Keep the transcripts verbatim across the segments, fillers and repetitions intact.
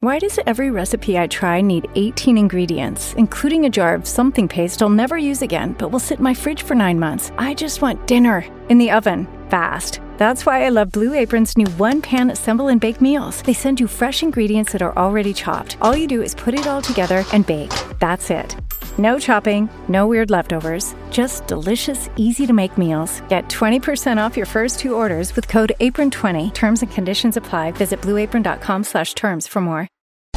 Why does every recipe I try need eighteen ingredients, including a jar of something paste I'll never use again, but will sit in my fridge for nine months? I just want dinner in the oven, fast. That's why I love Blue Apron's new one-pan assemble and bake meals. They send you fresh ingredients that are already chopped. All you do is put it all together and bake. That's it. No chopping, no weird leftovers, just delicious, easy-to-make meals. Get twenty percent off your first two orders with code apron twenty. Terms and conditions apply. Visit blueapron.com slash terms for more.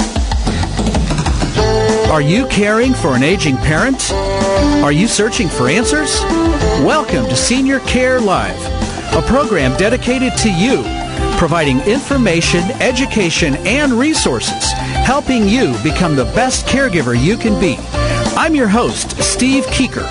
Are you caring for an aging parent? Are you searching for answers? Welcome to Senior Care Live, a program dedicated to you, providing information, education, and resources, helping you become the best caregiver you can be. I'm your host, Steve Keeker.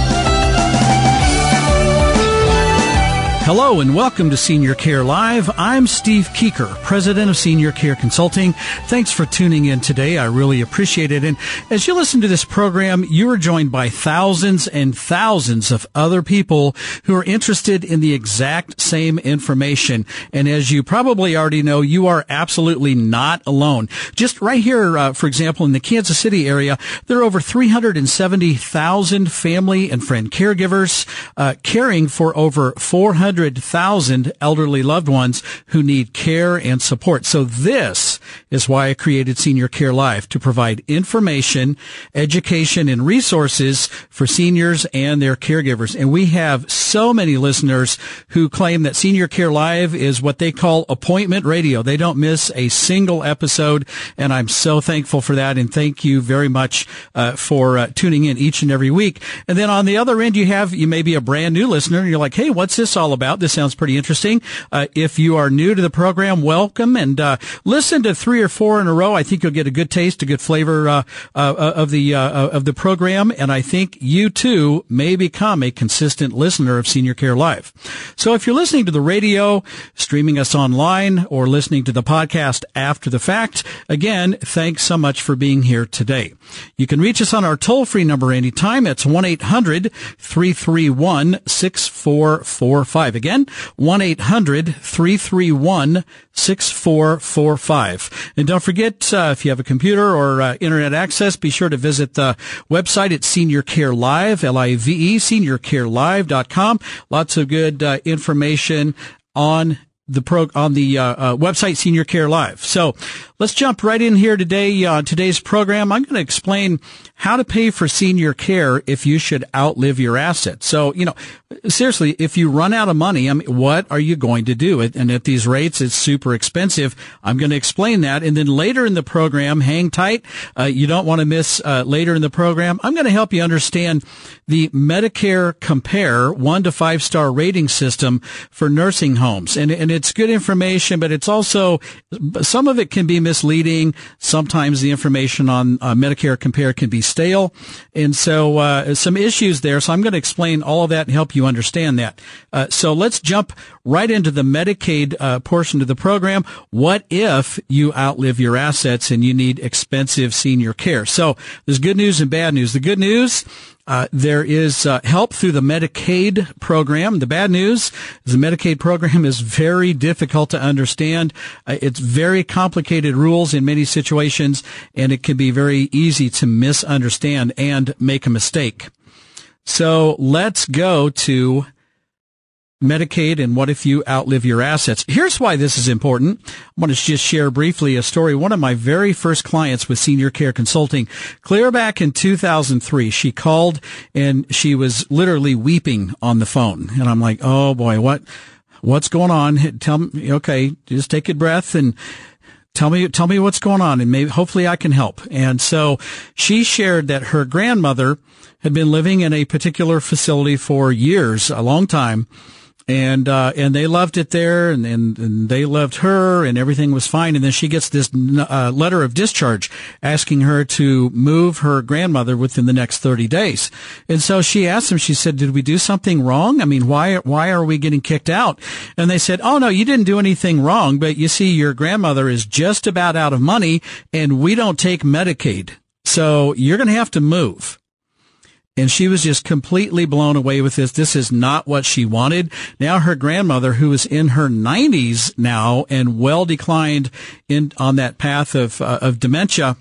Hello and welcome to Senior Care Live. I'm Steve Keeker, president of Senior Care Consulting. Thanks for tuning in today. I really appreciate it. And as you listen to this program, you are joined by thousands and thousands of other people who are interested in the exact same information. And as you probably already know, you are absolutely not alone. Just right here, uh, for example, in the Kansas City area, there are over three hundred seventy thousand family and friend caregivers uh, caring for over four hundred thousand elderly loved ones who need care and support. So this is why I created Senior Care Live, to provide information, education, and resources for seniors and their caregivers. And we have so many listeners who claim that Senior Care Live is what they call appointment radio. They don't miss a single episode, and I'm so thankful for that. And thank you very much uh, for uh, tuning in each and every week. And then on the other end, you have, you may be a brand new listener, and you're like, hey, what's this all about? This sounds pretty interesting. Uh, if you are new to the program, welcome, and uh, listen to three or four in a row. I think you'll get a good taste, a good flavor uh, uh, of the uh, of the program, and I think you too may become a consistent listener of Senior Care Live. So if you're listening to the radio, streaming us online, or listening to the podcast after the fact, again, thanks so much for being here today. You can reach us on our toll-free number anytime. It's one eight hundred three three one six four four five. Again, one eight hundred three three one six four four five. And don't forget, uh, if you have a computer or uh, internet access, be sure to visit the website at Senior Care Live, L I V E, senior care live dot com. Lots of good uh, information on the pro on the uh, uh, website Senior Care Live. So let's jump right in here today. On uh, today's program, I'm going to explain how to pay for senior care if you should outlive your assets. So, you know, seriously, if you run out of money, I mean, what are you going to do? And at these rates, it's super expensive. I'm going to explain that. And then later in the program, hang tight. Uh, you don't want to miss uh, later in the program. I'm going to help you understand the Medicare Compare one to five star rating system for nursing homes. And, and it's good information, but it's also, some of it can be misleading. Sometimes the information on uh, Medicare Compare can be stale. And so uh, some issues there. So I'm going to explain all of that and help you understand that. Uh, so let's jump right into the Medicaid uh, portion of the program. What if you outlive your assets and you need expensive senior care? So there's good news and bad news. The good news, Uh, there is uh, help through the Medicaid program. The bad news is the Medicaid program is very difficult to understand. Uh, it's very complicated rules in many situations, and it can be very easy to misunderstand and make a mistake. So let's go to Medicaid and what if you outlive your assets. Here's why this is important. I want to just share briefly a story. One of my very first clients with Senior Care Consulting, clear back in two thousand three, she called and she was literally weeping on the phone. And I'm like, oh boy, what, what's going on? Tell me, okay, just take a breath and Tell me, tell me what's going on, and maybe, hopefully I can help. And so she shared that her grandmother had been living in a particular facility for years, a long time. And, uh, and they loved it there, and, and, and they loved her, and everything was fine. And then she gets this, uh, letter of discharge asking her to move her grandmother within the next thirty days. And so she asked them, she said, did we do something wrong? I mean, why, why are we getting kicked out? And they said, oh no, you didn't do anything wrong, but you see, your grandmother is just about out of money, and we don't take Medicaid. So you're going to have to move. And she was just completely blown away with this. This is not what she wanted. Now her grandmother, who is in her nineties now and well declined in on that path of uh, of dementia,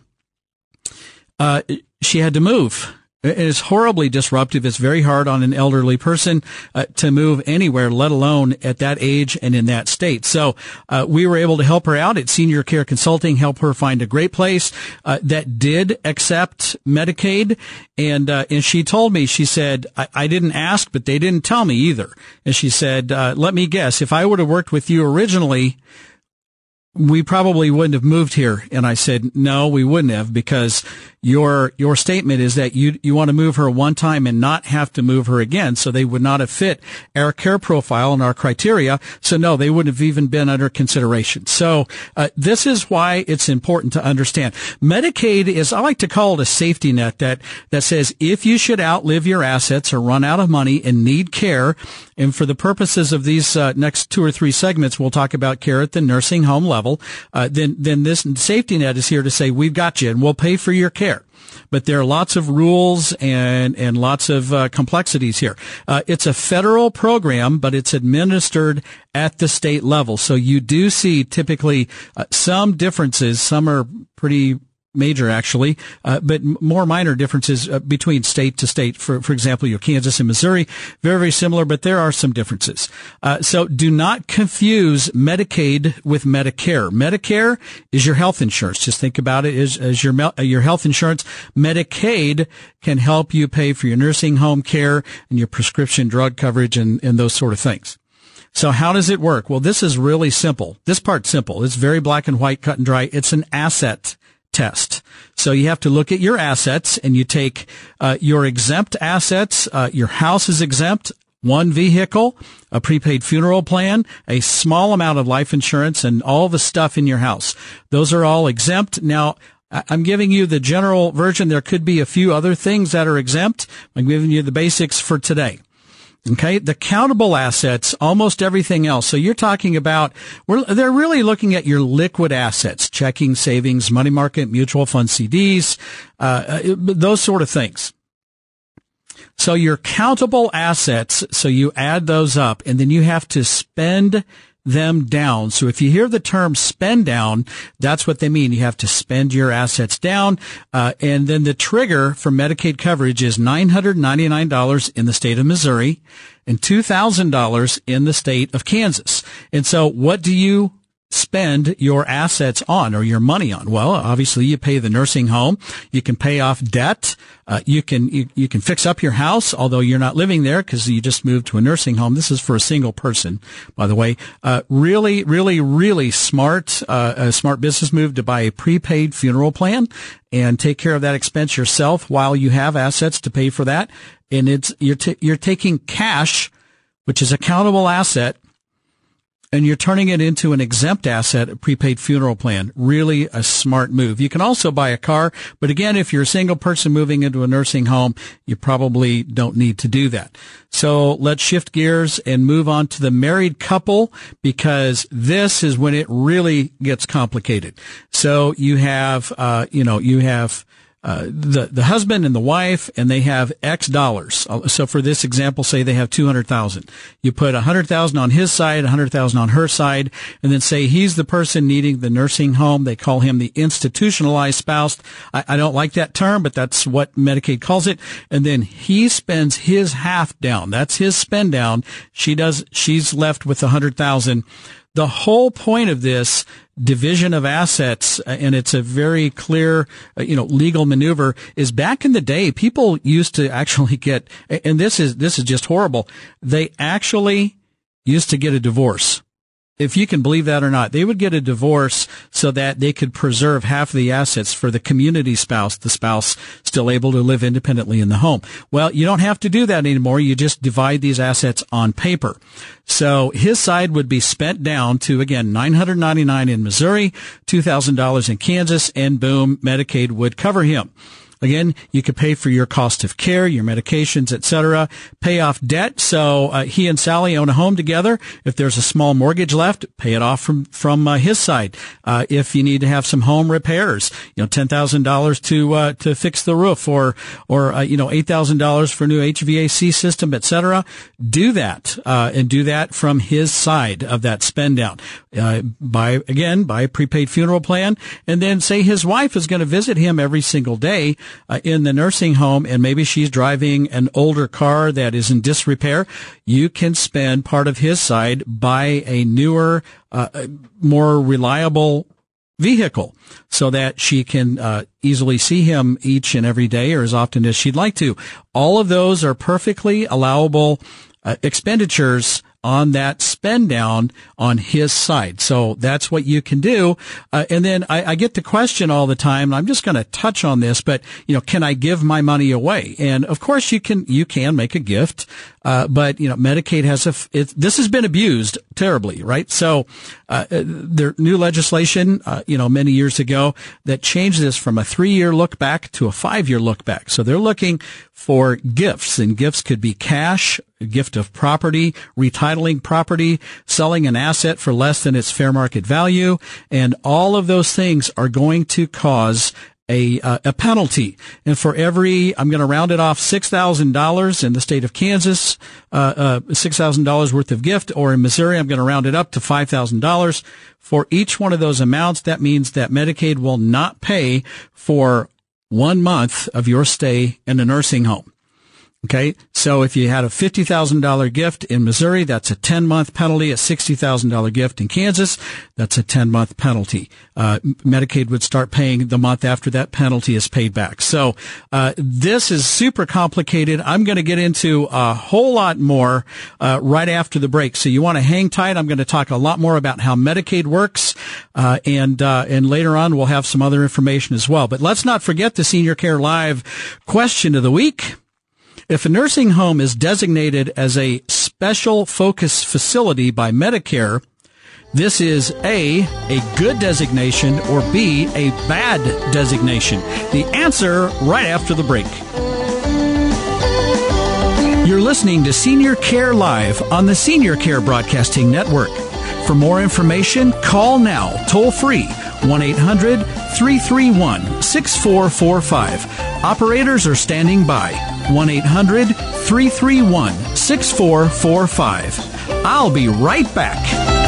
uh, she had to move. It is horribly disruptive. It's very hard on an elderly person uh, to move anywhere, let alone at that age and in that state. So uh, we were able to help her out at Senior Care Consulting, help her find a great place uh, that did accept Medicaid. And uh, and she told me, she said, I, I didn't ask, but they didn't tell me either. And she said, uh, let me guess, if I would have worked with you originally, we probably wouldn't have moved here. And I said, no, we wouldn't have, because your your statement is that you you want to move her one time and not have to move her again. So they would not have fit our care profile and our criteria. So no, they wouldn't have even been under consideration. So uh, this is why it's important to understand. Medicaid is, I like to call it a safety net that that says if you should outlive your assets or run out of money and need care, and for the purposes of these uh, next two or three segments, we'll talk about care at the nursing home level, uh, then then this safety net is here to say we've got you and we'll pay for your care. But there are lots of rules and, and lots of uh, complexities here. Uh, it's a federal program, but it's administered at the state level. So you do see typically uh, some differences. Some are pretty major, actually, uh, but more minor differences uh, between state to state. For for example, your Kansas and Missouri, very, very similar, but there are some differences. Uh, so do not confuse Medicaid with Medicare. Medicare is your health insurance. Just think about it as, as your uh, your health insurance. Medicaid can help you pay for your nursing home care and your prescription drug coverage and, and those sort of things. So how does it work? Well, this is really simple. This part's simple. It's very black and white, cut and dry. It's an asset test. So you have to look at your assets, and you take uh, your exempt assets. Uh, your house is exempt, one vehicle, a prepaid funeral plan, a small amount of life insurance, and all the stuff in your house. Those are all exempt. Now, I'm giving you the general version. There could be a few other things that are exempt. I'm giving you the basics for today. Okay, the countable assets, almost everything else. So you're talking about, we're, they're really looking at your liquid assets, checking, savings, money market, mutual fund C Ds, uh, those sort of things. So your countable assets, so you add those up, and then you have to spend them down. So if you hear the term spend down, that's what they mean. You have to spend your assets down. Uh, and then the trigger for Medicaid coverage is nine hundred ninety-nine dollars in the state of Missouri and two thousand dollars in the state of Kansas. And so what do you spend your assets on, or your money on? Well, obviously you pay the nursing home. You can pay off debt. Uh, you can, you, you can fix up your house, although you're not living there because you just moved to a nursing home. This is for a single person, by the way. Uh, really, really, really smart, uh, a smart business move to buy a prepaid funeral plan and take care of that expense yourself while you have assets to pay for that. And it's, you're, t- you're taking cash, which is a countable asset, and you're turning it into an exempt asset, a prepaid funeral plan. Really a smart move. You can also buy a car, but again, if you're a single person moving into a nursing home, you probably don't need to do that. So let's shift gears and move on to the married couple, because this is when it really gets complicated. So you have, uh, you know, you have Uh, the, the husband and the wife, and they have X dollars. So for this example, say they have two hundred thousand. You put one hundred thousand on his side, one hundred thousand on her side, and then say he's the person needing the nursing home. They call him the institutionalized spouse. I, I don't like that term, but that's what Medicaid calls it. And then he spends his half down. That's his spend down. She does, she's left with one hundred thousand. The whole point of this division of assets, and it's a very clear, you know, legal maneuver, is back in the day, people used to actually get, and this is, this is just horrible. They actually used to get a divorce. If you can believe that or not, they would get a divorce so that they could preserve half of the assets for the community spouse, the spouse still able to live independently in the home. Well, you don't have to do that anymore. You just divide these assets on paper. So his side would be spent down to, again, nine hundred ninety-nine dollars in Missouri, two thousand dollars in Kansas, and boom, Medicaid would cover him. Again, you could pay for your cost of care, your medications, et cetera, pay off debt. So uh, he and Sally own a home together. If there's a small mortgage left, pay it off from from uh, his side. Uh, if you need to have some home repairs, you know, ten thousand dollars to uh, to fix the roof, or or uh, you know, eight thousand dollars for a new H V A C system, et cetera, do that uh, and do that from his side of that spend down. Uh, buy again, buy a prepaid funeral plan, and then say his wife is going to visit him every single day Uh, in the nursing home, and maybe she's driving an older car that is in disrepair. You can spend part of his side, buy a newer, uh, more reliable vehicle so that she can uh, easily see him each and every day, or as often as she'd like to. All of those are perfectly allowable uh, expenditures on that spend down on his side. So that's what you can do. Uh, and then I, I get the question all the time, and I'm just going to touch on this, but, you know, can I give my money away? And of course you can, you can make a gift. Uh, but, you know, Medicaid has a, it, this has been abused terribly, right? So, uh, there new legislation, uh, you know, many years ago that changed this from a three year look back to a five year look back. So they're looking for gifts, and gifts could be cash, a gift of property, retitling property, selling an asset for less than its fair market value. And all of those things are going to cause a uh, a penalty. And for every, I'm going to round it off, six thousand dollars in the state of Kansas, uh, uh, six thousand dollars worth of gift, or in Missouri, I'm going to round it up to five thousand dollars. For each one of those amounts, that means that Medicaid will not pay for one month of your stay in a nursing home. Okay, so if you had a fifty thousand dollars gift in Missouri, that's a ten-month penalty. A sixty thousand dollars gift in Kansas, that's a ten-month penalty. Uh, Medicaid would start paying the month after that penalty is paid back. So uh, this is super complicated. I'm going to get into a whole lot more uh, right after the break. So you want to hang tight. I'm going to talk a lot more about how Medicaid works, uh, and uh, and later on we'll have some other information as well. But let's not forget the Senior Care Live question of the week. If a nursing home is designated as a special focus facility by Medicare, this is A, a good designation, or B, a bad designation. The answer right after the break. You're listening to Senior Care Live on the Senior Care Broadcasting Network. For more information, call now, toll free, one eight hundred three three one six four four five. Operators are standing by, one eight hundred three three one six four four five. I'll be right back.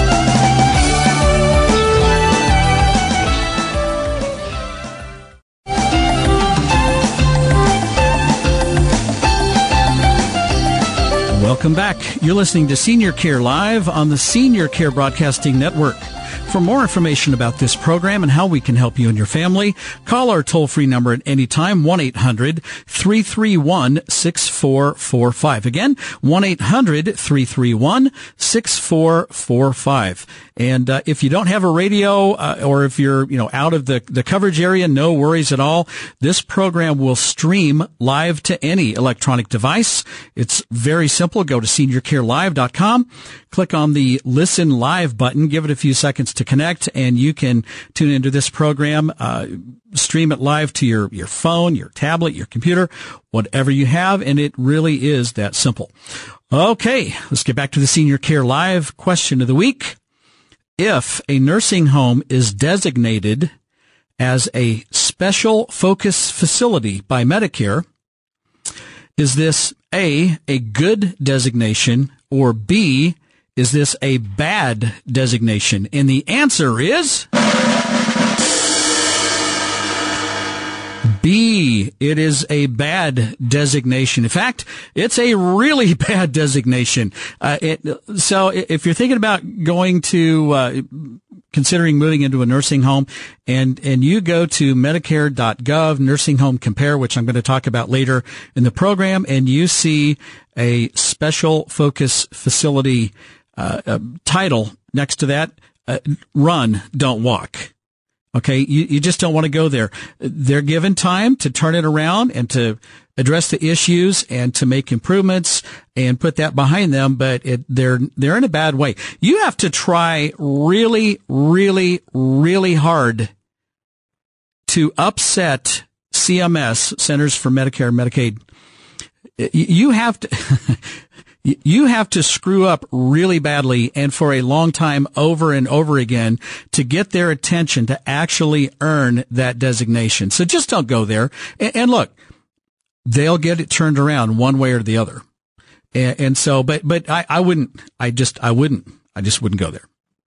Welcome back. You're listening to Senior Care Live on the Senior Care Broadcasting Network. For more information about this program and how we can help you and your family, call our toll-free number at any time, one eight hundred three three one six four four five. Again, one eight hundred three three one six four four five. And uh, if you don't have a radio, uh, or if you're, you know, out of the, the coverage area, no worries at all. This program will stream live to any electronic device. It's very simple. Go to senior care live dot com, click on the Listen Live button, give it a few seconds to connect, and you can tune into this program, uh, stream it live to your, your phone, your tablet, your computer, whatever you have, and it really is that simple. Okay, let's get back to the Senior Care Live question of the week. If a nursing home is designated as a special focus facility by Medicare, is this A, a good designation, or B, is this a bad designation? And the answer is B. It is a bad designation. In fact, it's a really bad designation. Uh, it, so if you're thinking about going to, uh, considering moving into a nursing home, and, and you go to medicare dot gov Nursing Home Compare, which I'm going to talk about later in the program, and you see a special focus facility uh, uh title next to that, uh, run, don't walk. Okay, you, you just don't want to go there. They're given time to turn it around and to address the issues and to make improvements and put that behind them, but it, they're they're in a bad way. You have to try really, really, really hard to upset C M S, Centers for Medicare and Medicaid, you have to, you have to screw up really badly and for a long time over and over again to get their attention to actually earn that designation. So just don't go there. And, and look, they'll get it turned around one way or the other. And, and so, but, but I, I wouldn't, I just, I wouldn't, I just wouldn't go there.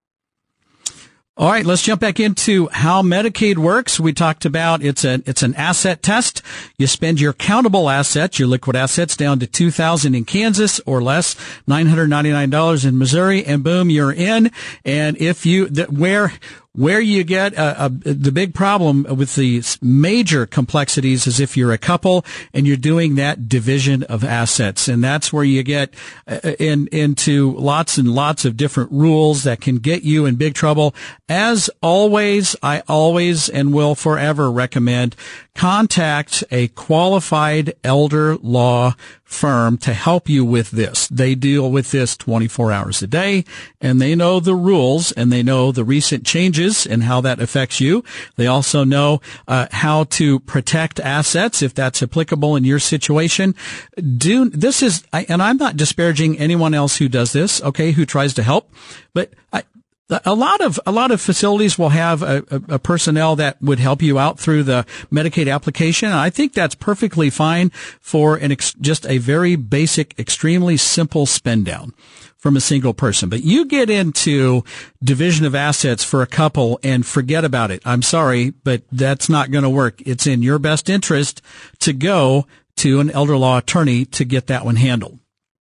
All right, let's jump back into how Medicaid works. We talked about it's an it's an asset test. You spend your countable assets, your liquid assets, down to two thousand dollars in Kansas or less, nine hundred ninety-nine dollars in Missouri, and boom, you're in. And if you the, where where you get a, a, the big problem with the major complexities is if you're a couple and you're doing that division of assets, and that's where you get in into lots and lots of different rules that can get you in big trouble. As always, I always and will forever recommend contact a qualified elder law firm to help you with this. They deal with this twenty-four hours a day, and they know the rules, and they know the recent changes and how that affects you. They also know uh, how to protect assets if that's applicable in your situation. Do this is, I, and I'm not disparaging anyone else who does this, okay, who tries to help, but I, A lot of, a lot of facilities will have a, a, a personnel that would help you out through the Medicaid application. I think that's perfectly fine for an ex, just a very basic, extremely simple spend down from a single person. But you get into division of assets for a couple and forget about it. I'm sorry, but that's not going to work. It's in your best interest to go to an elder law attorney to get that one handled.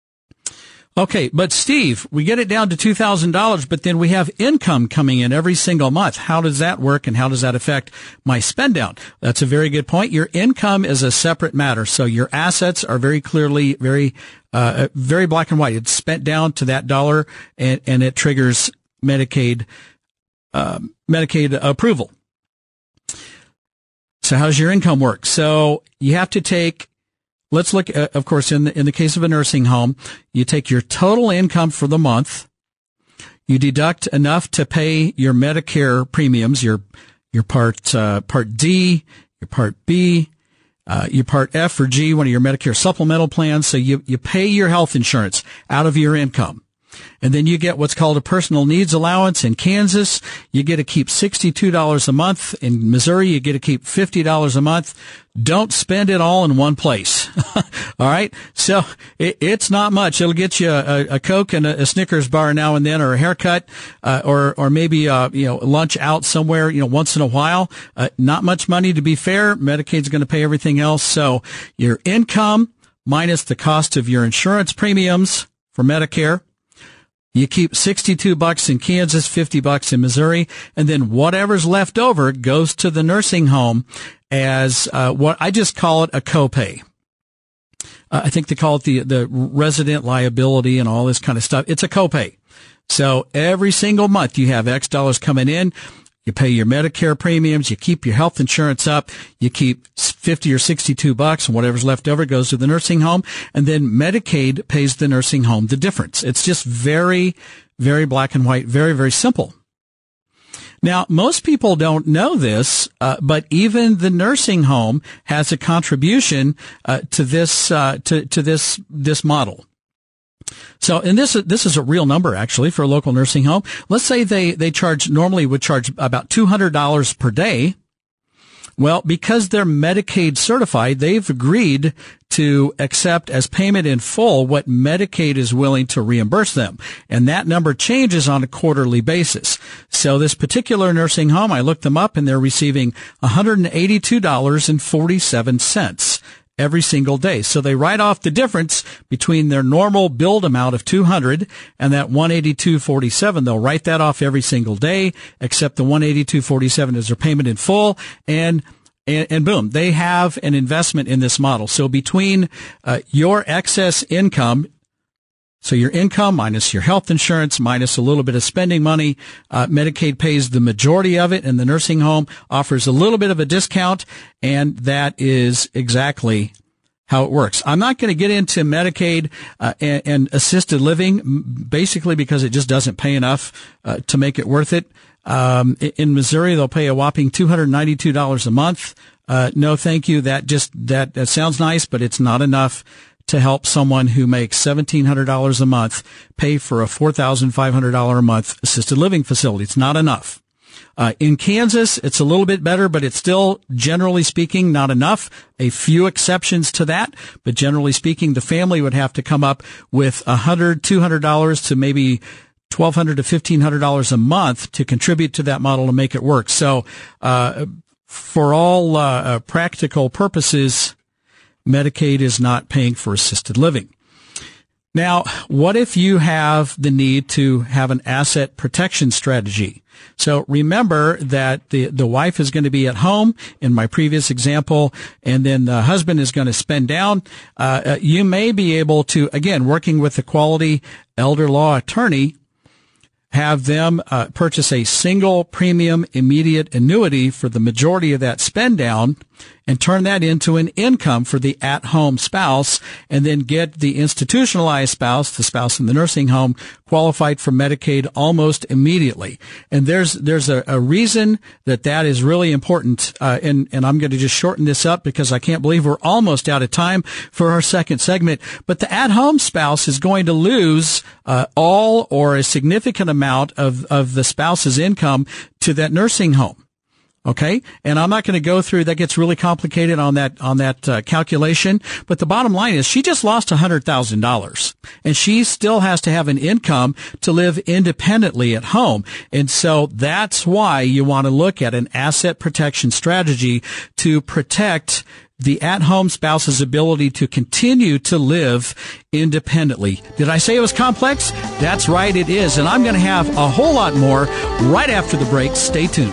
Okay, but Steve, we get it down to two thousand dollars, but then we have income coming in every single month. How does that work, and how does that affect my spend down? That's a very good point. Your income is a separate matter. So your assets are very clearly, very, uh, very black and white. It's spent down to that dollar, and, and it triggers Medicaid, uh, Medicaid approval. So how's your income work? So you have to take Let's look at, of course, in the, in the case of a nursing home, you take your total income for the month, you deduct enough to pay your Medicare premiums, your, your part, uh, part D, your part B, uh, your part F or G, one of your Medicare supplemental plans. So you, you pay your health insurance out of your income. And then you get what's called a personal needs allowance. In Kansas, you get to keep sixty-two dollars a month. In Missouri, you get to keep fifty dollars a month. Don't spend it all in one place. All right? So it, it's not much. It'll get you a, a Coke and a, a Snickers bar now and then, or a haircut, uh, or, or maybe, uh, you know, lunch out somewhere, you know, once in a while. Uh, not much money, to be fair. Medicaid's going to pay everything else. So your income minus the cost of your insurance premiums for Medicare. You keep sixty-two bucks in Kansas, fifty bucks in Missouri, and then whatever's left over goes to the nursing home as uh, what I just call it a copay. Uh, I think they call it the the resident liability and all this kind of stuff. It's a copay. So every single month you have X dollars coming in. You pay your Medicare premiums, you keep your health insurance up, you keep fifty or sixty-two bucks, and whatever's left over goes to the nursing home, and then Medicaid pays the nursing home the difference. It's just very, very black and white, very, very simple. Now, most people don't know this, uh, but even the nursing home has a contribution uh, to this uh, to to this this model. So, and this, this is a real number actually for a local nursing home. Let's say they, they charge, normally would charge about two hundred dollars per day. Well, because they're Medicaid certified, they've agreed to accept as payment in full what Medicaid is willing to reimburse them. And that number changes on a quarterly basis. So this particular nursing home, I looked them up and they're receiving one hundred eighty-two dollars and forty-seven cents. Every single day. So they write off the difference between their normal billed amount of two hundred and that one eighty-two forty-seven. They'll write that off every single day, except the one eighty-two forty-seven is their payment in full, and and, and boom, they have an investment in this model. So between uh, your excess income, so your income minus your health insurance minus a little bit of spending money, uh, Medicaid pays the majority of it, and the nursing home offers a little bit of a discount, and that is exactly how it works. I'm not going to get into Medicaid uh, and, and assisted living, basically because it just doesn't pay enough uh, to make it worth it. Um, in Missouri, they'll pay a whopping two hundred ninety-two dollars a month. Uh, no, thank you. That just, that, that sounds nice, but it's not enough to help someone who makes seventeen hundred dollars a month pay for a four thousand five hundred dollars a month assisted living facility. It's not enough. Uh, in Kansas, it's a little bit better, but it's still, generally speaking, not enough. A few exceptions to that, but generally speaking, the family would have to come up with one hundred dollars, two hundred dollars to maybe twelve hundred dollars to fifteen hundred dollars a month to contribute to that model to make it work. So, uh, for all uh, uh, practical purposes, Medicaid is not paying for assisted living. Now, what if you have the need to have an asset protection strategy? So remember that the, the wife is going to be at home in my previous example, and then the husband is going to spend down. Uh, you may be able to, again, working with a quality elder law attorney, have them uh, purchase a single premium immediate annuity for the majority of that spend down and turn that into an income for the at-home spouse, and then get the institutionalized spouse, the spouse in the nursing home, qualified for Medicaid almost immediately. And there's there's a, a reason that that is really important, uh, and, and I'm going to just shorten this up because I can't believe we're almost out of time for our second segment. But the at-home spouse is going to lose uh, all or a significant amount of, of the spouse's income to that nursing home. Okay, and I'm not going to go through, that gets really complicated on that, on that uh, calculation, but the bottom line is she just lost one hundred thousand dollars, and she still has to have an income to live independently at home. And so that's why you want to look at an asset protection strategy to protect the at-home spouse's ability to continue to live independently. Did I say it was complex? That's right, it is. And I'm going to have a whole lot more right after the break. Stay tuned.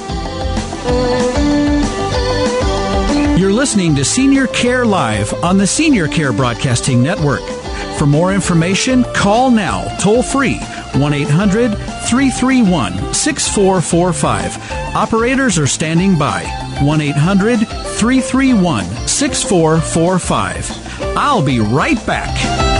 You're listening to Senior Care Live on the Senior Care Broadcasting Network. For more information, call now, toll free, one eight hundred three three one six four four five. Operators are standing by, one eight hundred three three one six four four five. I'll be right back.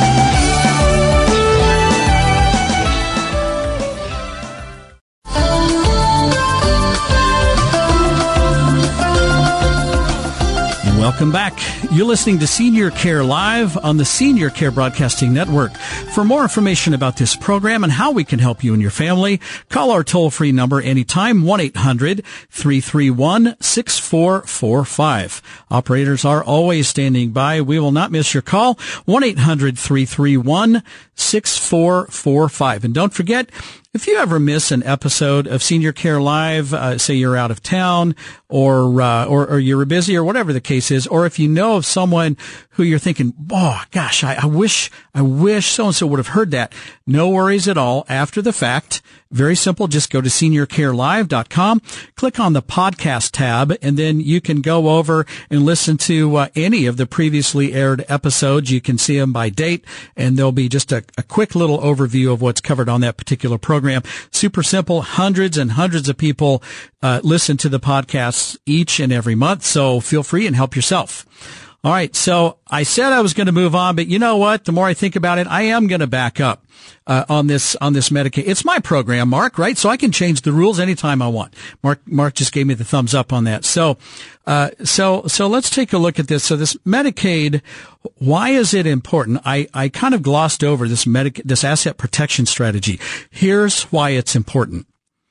Welcome back. You're listening to Senior Care Live on the Senior Care Broadcasting Network. For more information about this program and how we can help you and your family, call our toll-free number anytime, one eight hundred three three one six four four five. Operators are always standing by. We will not miss your call, one eight hundred three three one six four four five. And don't forget, if you ever miss an episode of Senior Care Live, uh, say you're out of town or, uh, or, or you're busy or whatever the case is, or if you know of someone who you're thinking, oh, gosh, I, I wish, I wish so-and-so would have heard that. No worries at all. After the fact, very simple. Just go to senior care live dot com, click on the podcast tab, and then you can go over and listen to uh, any of the previously aired episodes. You can see them by date, and there'll be just a, a quick little overview of what's covered on that particular program. Super simple. Hundreds and hundreds of people uh, listen to the podcasts each and every month, so feel free and help yourself. All right, so I said I was going to move on, but you know what? The more I think about it, I am going to back up uh, on this on this Medicaid. It's my program, Mark, right? So I can change the rules anytime I want. Mark Mark just gave me the thumbs up on that. So uh so so let's take a look at this. So this Medicaid, why is it important? I I kind of glossed over this medic this asset protection strategy. Here's why it's important.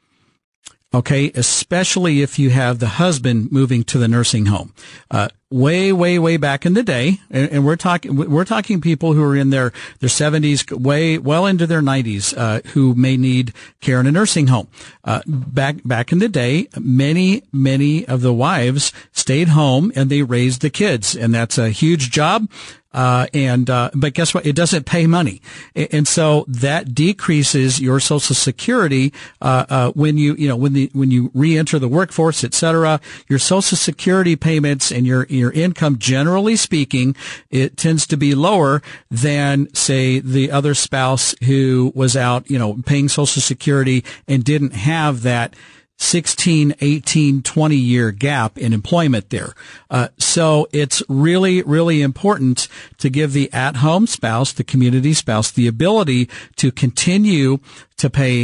Okay, especially if you have the husband moving to the nursing home. Uh, way, way, way back in the day, and, and we're talking, we're talking people who are in their, their seventies, way, well into their nineties, uh, who may need care in a nursing home. Uh, back, back in the day, many, many of the wives stayed home and they raised the kids, and that's a huge job. Uh, and, uh, but guess what? It doesn't pay money. And so that decreases your Social Security, uh, uh, when you, you know, when the, when you re-enter the workforce, et cetera, your Social Security payments and your, your income, generally speaking, it tends to be lower than, say, the other spouse who was out, you know, paying Social Security and didn't have that sixteen, eighteen, twenty year gap in employment there. Uh, so it's really, really important to give the at-home spouse, the community spouse, the ability to continue to pay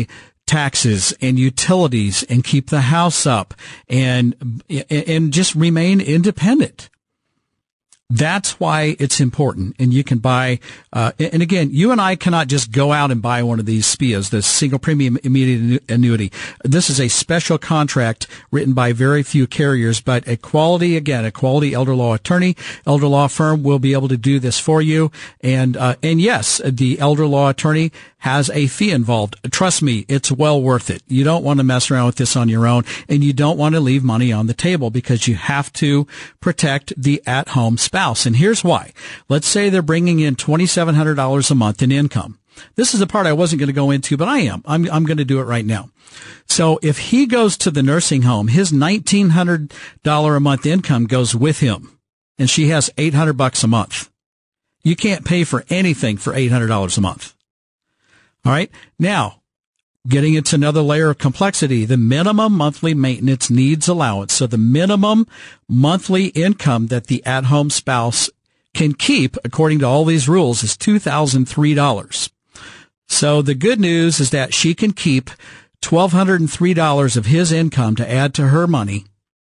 taxes and utilities and keep the house up and and just remain independent. That's why it's important. And you can buy, uh, and again, you and I cannot just go out and buy one of these S P As, the single premium immediate annuity. This is a special contract written by very few carriers, but a quality, again, a quality elder law attorney, elder law firm will be able to do this for you. And, uh, and yes, the elder law attorney has a fee involved. Trust me, it's well worth it. You don't want to mess around with this on your own, and you don't want to leave money on the table because you have to protect the at-home spouse. And here's why. Let's say they're bringing in twenty-seven hundred dollars a month in income. This is the part I wasn't going to go into, but I am. I'm, I'm going to do it right now. So if he goes to the nursing home, his nineteen hundred dollars a month income goes with him, and she has eight hundred bucks a month. You can't pay for anything for eight hundred dollars a month. All right. Now, getting into another layer of complexity, the minimum monthly maintenance needs allowance. So the minimum monthly income that the at-home spouse can keep, according to all these rules, is two thousand three dollars. So the good news is that she can keep one thousand two hundred three dollars of his income to add to her money,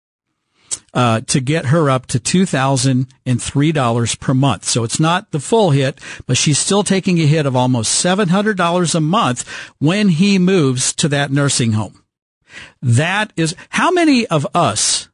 uh, to get her up to two thousand three dollars per month. So it's not the full hit, but she's still taking a hit of almost seven hundred dollars a month when he moves to that nursing home. That is, how many of us,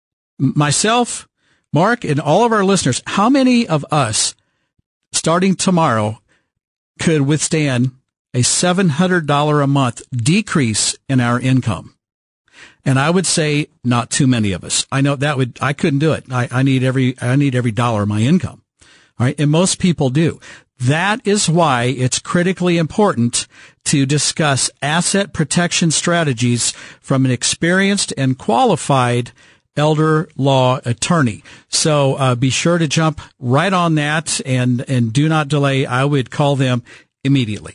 myself, Mark, and all of our listeners, how many of us starting tomorrow could withstand a seven hundred dollars a month decrease in our income? And I would say not too many of us. I know that would, I couldn't do it. I, I need every, I need every dollar of my income. All right. And most people do. That is why it's critically important to discuss asset protection strategies from an experienced and qualified elder law attorney. So, uh, be sure to jump right on that and, and do not delay. I would call them immediately.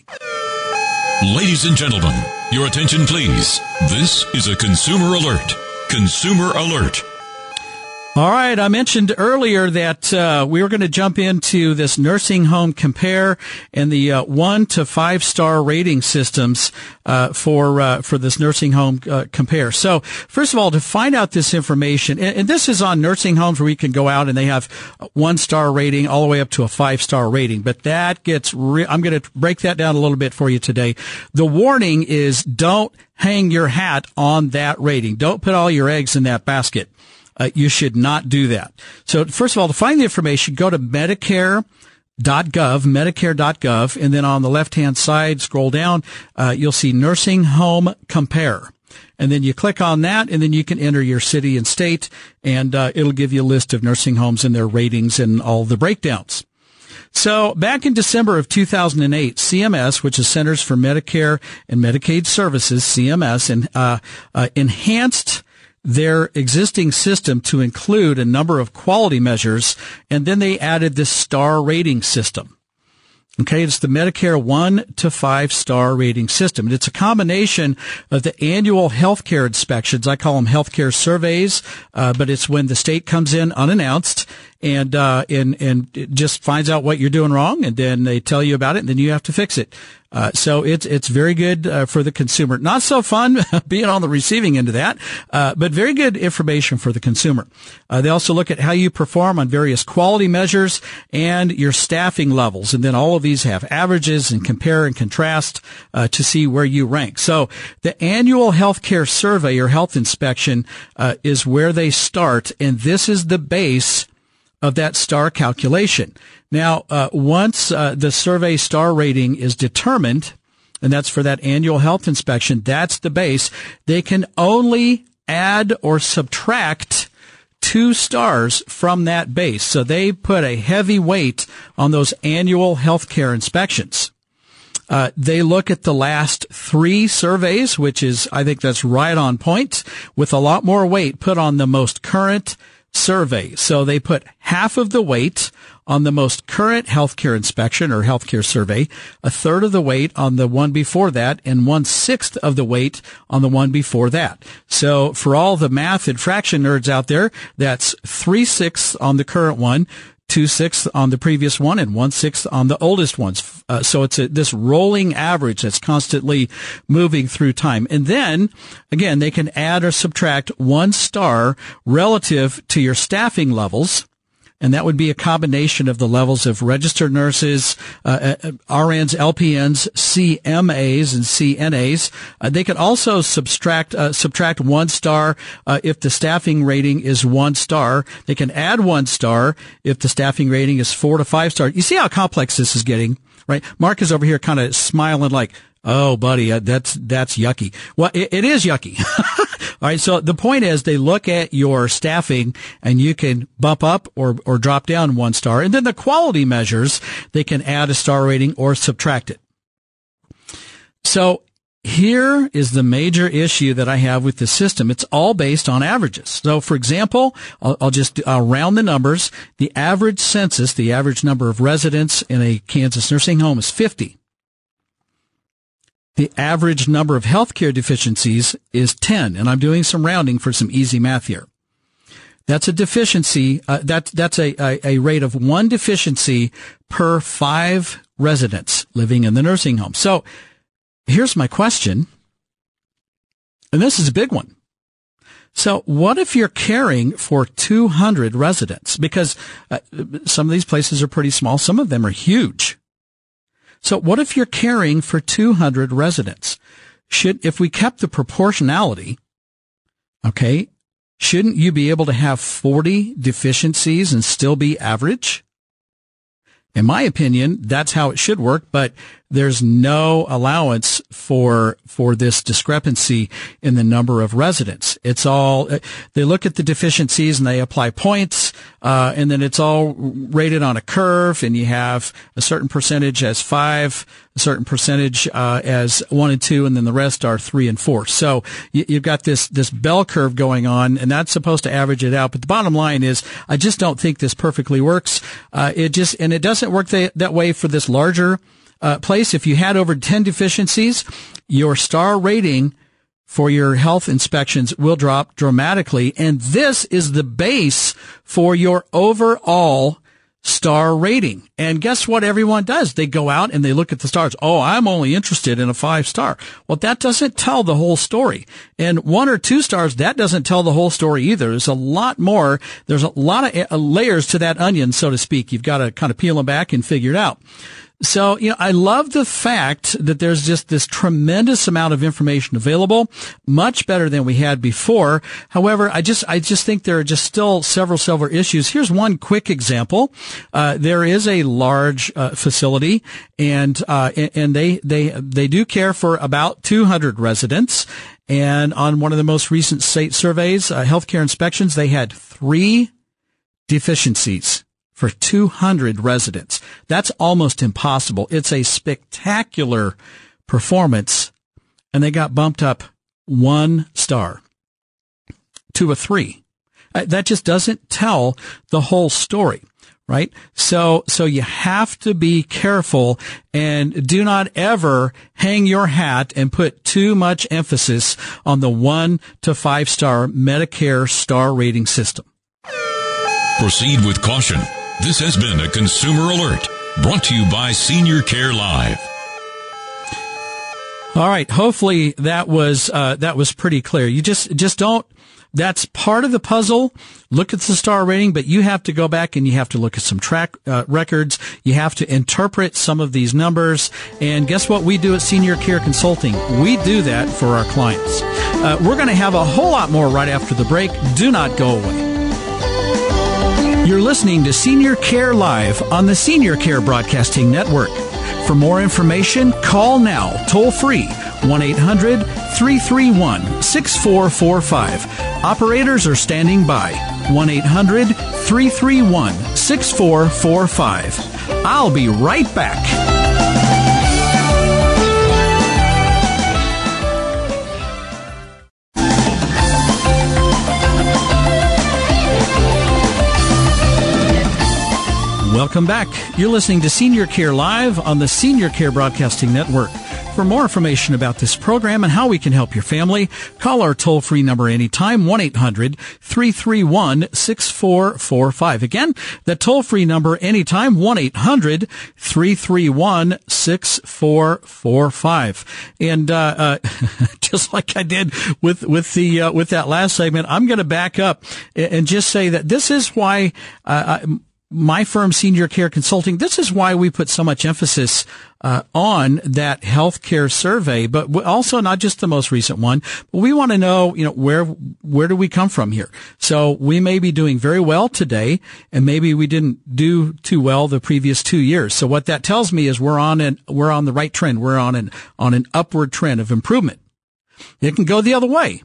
Ladies and gentlemen, your attention please. This is a Consumer Alert. Consumer Alert. All right. I mentioned earlier that uh, we were going to jump into this nursing home compare and the uh, one to five star rating systems uh, for uh, for this nursing home uh, compare. So, first of all, to find out this information, and, and this is on nursing homes where you can go out and they have one star rating all the way up to a five star rating. But that gets. Re- I'm going to break that down a little bit for you today. The warning is don't hang your hat on that rating. Don't put all your eggs in that basket. Uh, you should not do that. So first of all, to find the information, go to Medicare dot gov, Medicare dot gov, and then on the left-hand side, scroll down, uh, you'll see Nursing Home Compare. And then you click on that, and then you can enter your city and state, and uh, it'll give you a list of nursing homes and their ratings and all the breakdowns. So back in December of two thousand eight, C M S, which is Centers for Medicare and Medicaid Services, C M S, and uh, uh, enhanced their existing system to include a number of quality measures, and then they added this star rating system. Okay, it's the Medicare one to five star rating system. And it's a combination of the annual healthcare inspections. I call them healthcare surveys, uh, but it's when the state comes in unannounced and, uh, and, and it just finds out what you're doing wrong, and then they tell you about it, and then you have to fix it. Uh, so it's, it's very good, uh, for the consumer. Not so fun being on the receiving end of that, uh, but very good information for the consumer. Uh, they also look at how you perform on various quality measures and your staffing levels. And then all of these have averages and compare and contrast, uh, to see where you rank. So the annual healthcare survey or health inspection, uh, is where they start. And this is the base of that star calculation. Now, uh, once uh, the survey star rating is determined, and that's for that annual health inspection, that's the base, they can only add or subtract two stars from that base. So they put a heavy weight on those annual healthcare inspections. Uh, they look at the last three surveys, which is, I think that's right on point, with a lot more weight put on the most current survey. So they put half of the weight on the most current healthcare inspection or healthcare survey, a third of the weight on the one before that, and one-sixth of the weight on the one before that. So for all the math and fraction nerds out there, that's three-sixths on the current one, two-sixths on the previous one, and one-sixth on the oldest ones. Uh, so it's a, this rolling average that's constantly moving through time. And then, again, they can add or subtract one star relative to your staffing levels. And that would be a combination of the levels of registered nurses, uh, R Ns, L P Ns, C M As, and C N As. Uh, they could also subtract uh, subtract one star uh, if the staffing rating is one star. They can add one star if the staffing rating is four to five stars. You see how complex this is getting, right? Mark is over here kind of smiling like, oh, buddy, uh, that's that's yucky. Well, it, it is yucky. All right, so the point is they look at your staffing and you can bump up or, or drop down one star. And then the quality measures, they can add a star rating or subtract it. So here is the major issue that I have with the system. It's all based on averages. So, for example, I'll, I'll just I'll round the numbers. The average census, the average number of residents in a Kansas nursing home is fifty. The average number of healthcare deficiencies is ten, and I'm doing some rounding for some easy math here. That's a deficiency. Uh, that, that's a, a, a rate of one deficiency per five residents living in the nursing home. So here's my question, and this is a big one. So what if you're caring for two hundred residents? Because uh, some of these places are pretty small. Some of them are huge. So what if you're caring for two hundred residents? Should, if we kept the proportionality, okay, shouldn't you be able to have forty deficiencies and still be average? In my opinion, that's how it should work, but there's no allowance for for this discrepancy in the number of residents. It's all, they look at the deficiencies and they apply points, uh, and then it's all rated on a curve, and you have a certain percentage as five, a certain percentage uh, as one and two, and then the rest are three and four. So you, you've got this this bell curve going on, and that's supposed to average it out. But the bottom line is, I just don't think this perfectly works. Uh, it just, and it doesn't work that, that way for this larger Uh, place. If you had over ten deficiencies, your star rating for your health inspections will drop dramatically. And this is the base for your overall star rating. And guess what everyone does? They go out and they look at the stars. Oh, I'm only interested in a five star. Well, that doesn't tell the whole story. And one or two stars, that doesn't tell the whole story either. There's a lot more. There's a lot of layers to that onion, so to speak. You've got to kind of peel them back and figure it out. So, you know, I love the fact that there's just this tremendous amount of information available, much better than we had before. However, I just, I just think there are just still several, several issues. Here's one quick example. Uh, there is a large, uh, facility, and, uh, and they, they, they do care for about two hundred residents. And on one of the most recent state surveys, uh, healthcare inspections, they had three deficiencies for two hundred residents. That's almost impossible. It's a spectacular performance, and they got bumped up one star to a three. Uh, that just doesn't tell the whole story, right? So, so you have to be careful, and do not ever hang your hat and put too much emphasis on the one to five star Medicare star rating system. Proceed with caution. This has been a Consumer Alert, brought to you by Senior Care Live. All right. Hopefully that was, uh, that was pretty clear. You just, just don't, that's part of the puzzle. Look at the star rating, but you have to go back and you have to look at some track, uh, records. You have to interpret some of these numbers. And guess what we do at Senior Care Consulting? We do that for our clients. Uh, we're going to have a whole lot more right after the break. Do not go away. You're listening to Senior Care Live on the Senior Care Broadcasting Network. For more information, call now, toll free, one eight hundred three three one six four four five. Operators are standing by, one eight hundred three three one six four four five. I'll be right back. Welcome back. You're listening to Senior Care Live on the Senior Care Broadcasting Network. For more information about this program and how we can help your family, call our toll-free number anytime, one eight hundred three three one six four four five. Again, the toll-free number anytime, one eight hundred three three one six four four five. And uh, uh just like I did with with the uh, with that last segment, I'm going to back up and just say that this is why uh, I, my firm, Senior Care Consulting, this is why we put so much emphasis uh, on that healthcare survey, but also not just the most recent one, but we want to know, you know, where where do we come from here? So we may be doing very well today, and maybe we didn't do too well the previous two years. So what that tells me is we're on an we're on the right trend. We're on an on an upward trend of improvement. It can go the other way.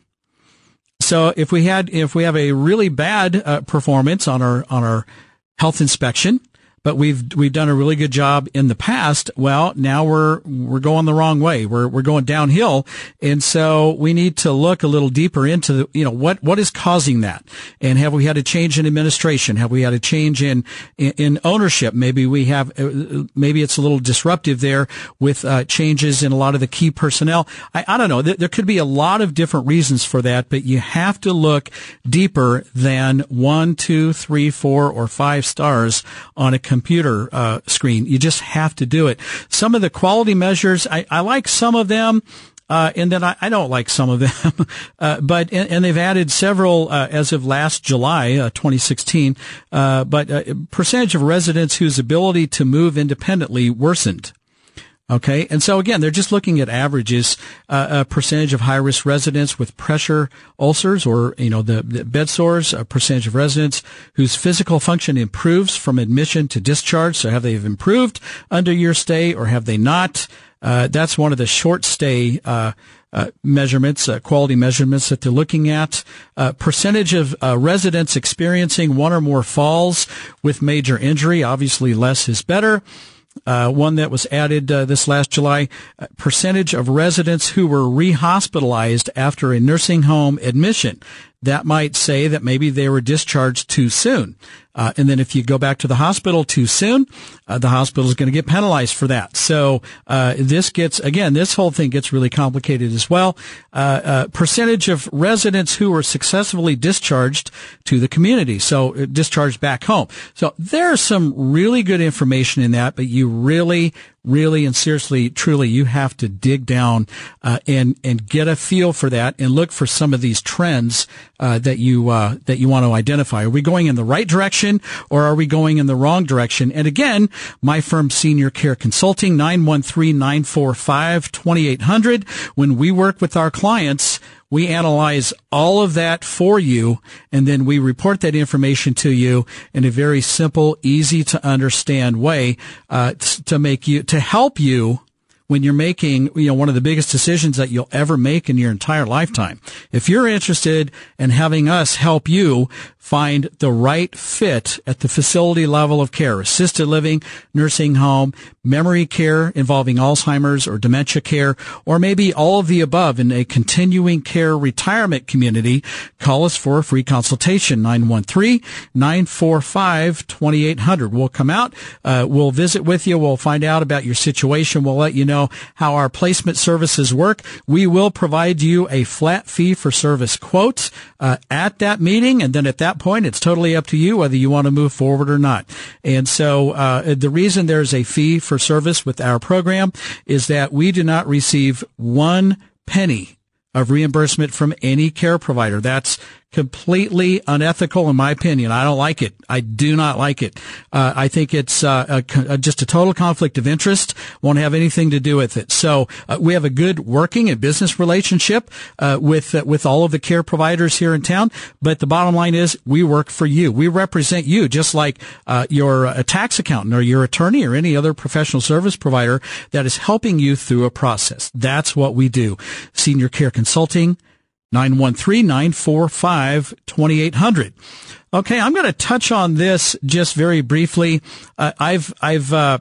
So if we had if we have a really bad uh, performance on our on our health inspection, but we've we've done a really good job in the past, well, now we're we're going the wrong way. We're we're going downhill, and so we need to look a little deeper into the, you know, what what is causing that, and have we had a change in administration? Have we had a change in in, in ownership? Maybe we have uh, maybe it's a little disruptive there with uh, changes in a lot of the key personnel. I, I don't know. There, there could be a lot of different reasons for that, but you have to look deeper than one, two, three, four, or five stars on a computer uh, screen. You just have to do it. Some of the quality measures, I, I like some of them, uh, and then I, I don't like some of them. uh, but and, and they've added several uh, as of last July, uh, twenty sixteen. Uh, but uh, percentage of residents whose ability to move independently worsened. Okay, and so again, they're just looking at averages, uh, a percentage of high-risk residents with pressure ulcers or, you know, the, the bed sores, a percentage of residents whose physical function improves from admission to discharge. So have they improved under your stay or have they not? Uh, that's one of the short stay, uh, uh, measurements, uh, quality measurements that they're looking at. Uh, percentage of uh, residents experiencing one or more falls with major injury. Obviously, less is better. Uh, one that was added uh, this last July, uh, percentage of residents who were rehospitalized after a nursing home admission. That might say that maybe they were discharged too soon. Uh, and then if you go back to the hospital too soon, uh, the hospital is going to get penalized for that. So, uh, this gets, again, this whole thing gets really complicated as well. Uh, uh, percentage of residents who were successfully discharged to the community. So, uh, discharged back home. So, there's some really good information in that, but you really, really and seriously, truly, you have to dig down, uh, and, and get a feel for that and look for some of these trends, uh, that you, uh, that you want to identify. Are we going in the right direction or are we going in the wrong direction? And again, my firm, Senior Care Consulting, nine one three, nine four five, two eight zero zero. When we work with our clients, we analyze all of that for you, and then we report that information to you in a very simple, easy to understand way, uh, to make you, to help you when you're making, you know, one of the biggest decisions that you'll ever make in your entire lifetime. If you're interested in having us help you find the right fit at the facility level of care, assisted living, nursing home, memory care involving Alzheimer's or dementia care, or maybe all of the above in a continuing care retirement community, call us for a free consultation, nine one three, nine four five, two eight zero zero. We'll come out, uh, we'll visit with you, we'll find out about your situation, we'll let you know how our placement services work. We will provide you a flat fee for service quote uh, at that meeting, and then at that point, it's totally up to you whether you want to move forward or not. And so uh, the reason there's a fee for service with our program is that we do not receive one penny of reimbursement from any care provider. That's completely unethical, in my opinion. I don't like it. I do not like it. Uh, I think it's uh, a, a, just a total conflict of interest. Won't have anything to do with it. So uh, we have a good working and business relationship uh, with uh, with all of the care providers here in town. But the bottom line is, we work for you. We represent you, just like uh, your uh, tax accountant or your attorney or any other professional service provider that is helping you through a process. That's what we do. Senior Care Consulting, nine one three, nine four five, two eight zero zero. Okay, I'm going to touch on this just very briefly. Uh, I've I've uh,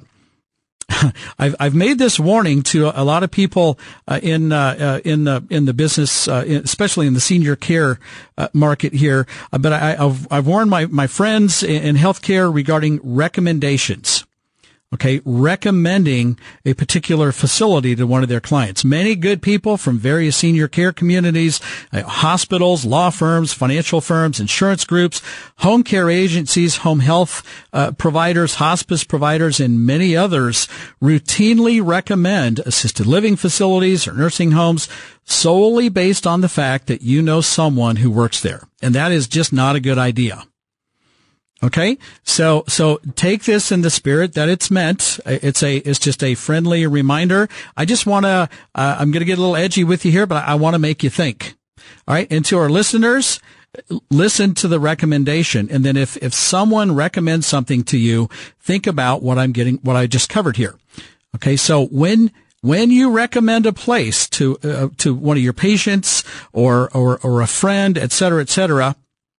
I've I've made this warning to a lot of people uh, in uh, uh, in the in the business, uh, especially in the senior care uh, market here. Uh, but I, I've I've warned my my friends in, in healthcare regarding recommendations. okay, recommending a particular facility to one of their clients. Many good people from various senior care communities, uh, hospitals, law firms, financial firms, insurance groups, home care agencies, home health uh, providers, hospice providers, and many others routinely recommend assisted living facilities or nursing homes solely based on the fact that you know someone who works there. And that is just not a good idea. Okay, so so take this in the spirit that it's meant. It's a it's just a friendly reminder. I just want to. Uh, I'm going to get a little edgy with you here, but I, I want to make you think. All right, and to our listeners, listen to the recommendation, and then if if someone recommends something to you, think about what I'm getting, what I just covered here. Okay, so when. When you recommend a place to uh, to one of your patients or or or a friend, et cetera, et cetera,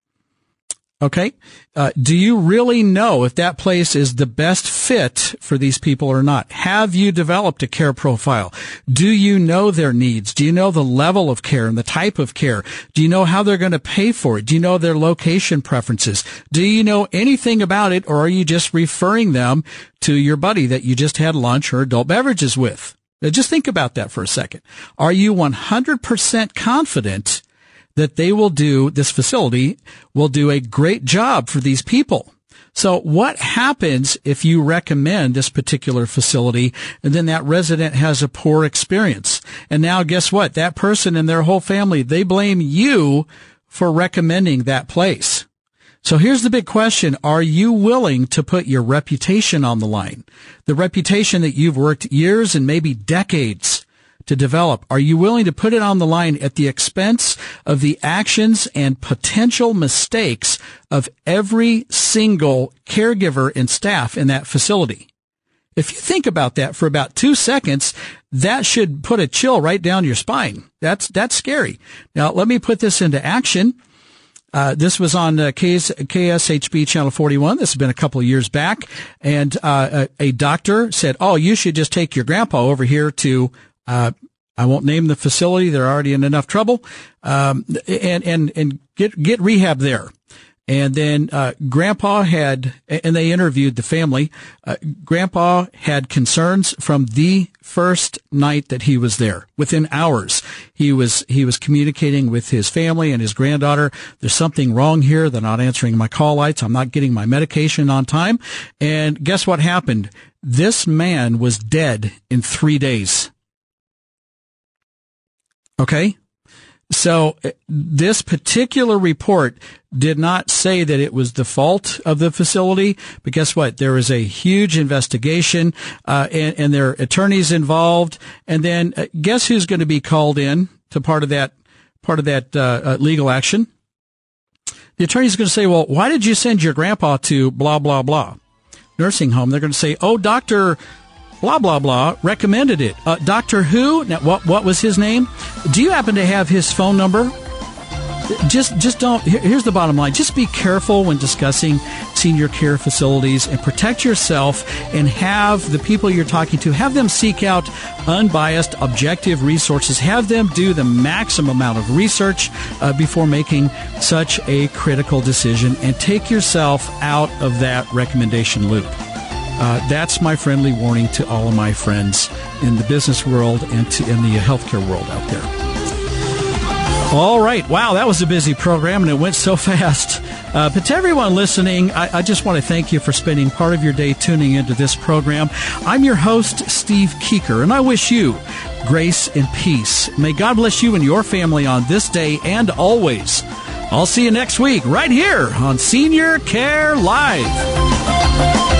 okay, uh, do you really know if that place is the best fit for these people or not? Have you developed a care profile? Do you know their needs? Do you know the level of care and the type of care? Do you know how they're going to pay for it? Do you know their location preferences? Do you know anything about it, or are you just referring them to your buddy that you just had lunch or adult beverages with? Now, just think about that for a second. Are you one hundred percent confident that they will do, this facility will do a great job for these people? So what happens if you recommend this particular facility and then that resident has a poor experience? And now guess what? That person and their whole family, they blame you for recommending that place. So here's the big question. Are you willing to put your reputation on the line? The reputation that you've worked years and maybe decades to develop. Are you willing to put it on the line at the expense of the actions and potential mistakes of every single caregiver and staff in that facility? If you think about that for about two seconds, that should put a chill right down your spine. That's, that's scary. Now, let me put this into action. Uh, this was on uh, K S H B Channel forty-one. This has been a couple of years back. And uh, a, a doctor said, oh, you should just take your grandpa over here to, uh, I won't name the facility. They're already in enough trouble. Um, and, and, and get, get rehab there. And then, uh, grandpa had, and they interviewed the family, uh, grandpa had concerns from the first night that he was there. Within hours, he was, he was communicating with his family and his granddaughter. There's something wrong here. They're not answering my call lights. I'm not getting my medication on time. And guess what happened? This man was dead in three days. Okay? So this particular report did not say that it was the fault of the facility, but guess what? There was a huge investigation, uh, and, and there are attorneys involved. And then uh, guess who's going to be called in to part of that, part of that, uh, uh legal action? The attorney's going to say, well, why did you send your grandpa to blah, blah, blah nursing home? They're going to say, oh, Doctor blah, blah, blah, recommended it. Uh, Doctor Who? Now, what, what was his name? Do you happen to have his phone number? Just, just don't, here's the bottom line. Just be careful when discussing senior care facilities and protect yourself and have the people you're talking to, have them seek out unbiased, objective resources. Have them do the maximum amount of research uh, before making such a critical decision, and take yourself out of that recommendation loop. Uh, that's my friendly warning to all of my friends in the business world and to, in the healthcare world out there. All right. Wow, that was a busy program, and it went so fast. Uh, but to everyone listening, I, I just want to thank you for spending part of your day tuning into this program. I'm your host, Steve Keeker, and I wish you grace and peace. May God bless you and your family on this day and always. I'll see you next week right here on Senior Care Live.